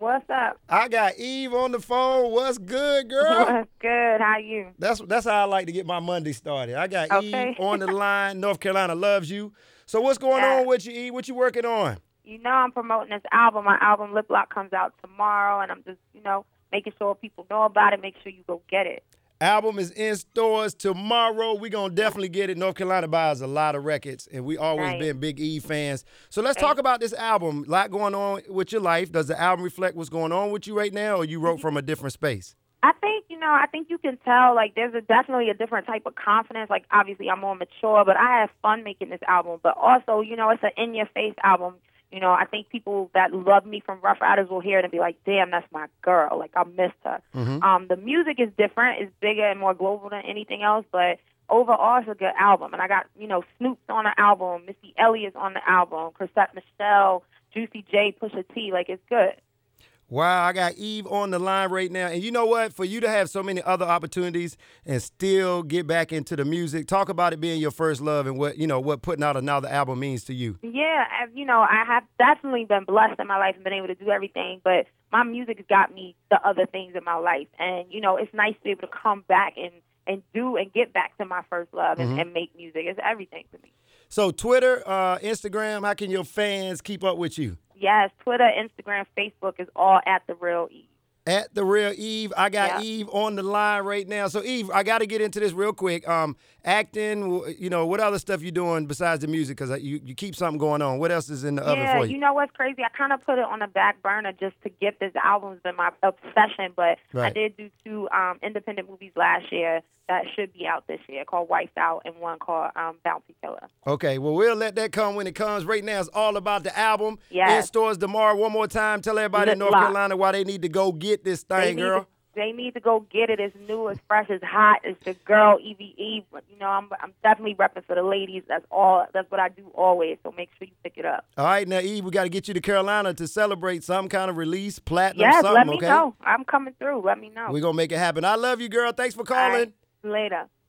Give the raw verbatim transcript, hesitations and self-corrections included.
What's up? I got Eve on the phone. What's good, girl? What's good? How you? That's that's how I like to get my Monday started. I got Okay. Eve on the line. North Carolina loves you. So what's going Yeah. on with you, Eve? What you working on? You know I'm promoting this album. My album Lip Lock comes out tomorrow, and I'm just, you know, making sure people know about it. Make sure you go get it. Album is in stores tomorrow. We're going to definitely get it. North Carolina buys a lot of records, and we always Nice. been big Eve fans. So let's Thanks. talk about this album. A lot going on with your life. Does the album reflect what's going on with you right now, or you wrote from a different space? I think, you know, I think you can tell, like, there's a, definitely a different type of confidence. Like, obviously, I'm more mature, but I have fun making this album. But also, you know, it's an in-your-face album. You know, I think people that love me from Rough Riders will hear it and be like, damn, that's my girl. Like, I missed her. Mm-hmm. Um, the music is different. It's bigger and more global than anything else. But overall, it's a good album. And I got, you know, Snoop's on the album. Missy Elliott's on the album. Chrisette Michelle, Juicy J, Pusha T. Like, it's good. Wow, I got Eve on the line right now. And you know what? For you to have so many other opportunities and still get back into the music, talk about it being your first love and what, you know, what putting out another album means to you. Yeah, I- you know, I have definitely been blessed in my life and been able to do everything, but my music has got me the other things in my life. And, you know, it's nice to be able to come back and, and do and get back to my first love and, Mm-hmm. and make music. It's everything to me. So Twitter, uh, Instagram, how can your fans keep up with you? Yes, Twitter, Instagram, Facebook is all at The Real Eve. At The Real Eve. I got Yeah. Eve on the line right now. So, Eve, I got to get into this real quick. Um, acting, you know, what other stuff you doing besides the music? Because you, you keep something going on. What else is in the oven Yeah, for you? you know what's crazy? I kind of put it on the back burner just to get this album. It's been my obsession, but I Right. did do two um, independent movies last year that should be out this year called Wiped Out and one called um, Bounty Killer. Okay, well, we'll let that come when it comes. Right now, it's all about the album. Yes. In stores tomorrow. One more time, tell everybody in Lip North Lock. Carolina why they need to go get this They thing, need girl. To, they need to go get it. It's new, it's fresh, it's hot. It's the girl Evie Eve. You know, I'm I'm definitely repping for the ladies. That's all. That's what I do always. So make sure you pick it up. All right, now, Eve, we got to get you to Carolina to celebrate some kind of release, platinum, Yes, something, let me okay? know. I'm coming through. Let me know. We're going to make it happen. I love you, girl. Thanks for All right. calling. Later.